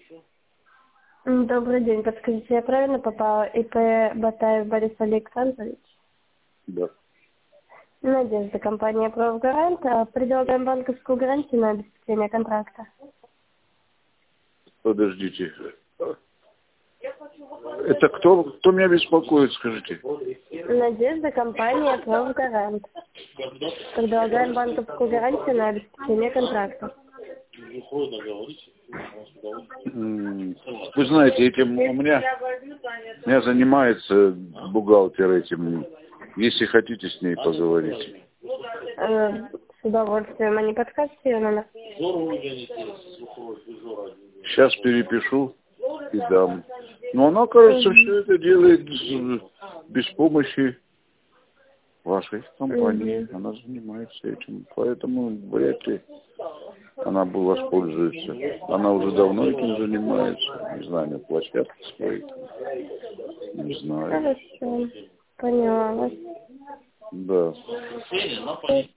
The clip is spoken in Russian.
Добрый день. Подскажите, я правильно попала? ИП Батаев Борис Александрович? Да. Надежда, компания «Правгарант». Предлагаем банковскую гарантию на обеспечение контракта. Подождите. Это кто меня беспокоит, скажите? Надежда, компания «Правгарант». Предлагаем банковскую гарантию на обеспечение контракта. Вы знаете, этим у меня занимается бухгалтер этим. Если хотите с ней поговорить. С удовольствием. А не подскажете ее номер? Сейчас перепишу и дам. Но она, кажется, все это делает без помощи вашей компании. Она занимается этим. Поэтому вряд ли она бы воспользуется. Она уже давно этим занимается. Не знаю, на площадке своей. Не знаю. Хорошо. Поняла вас. Да.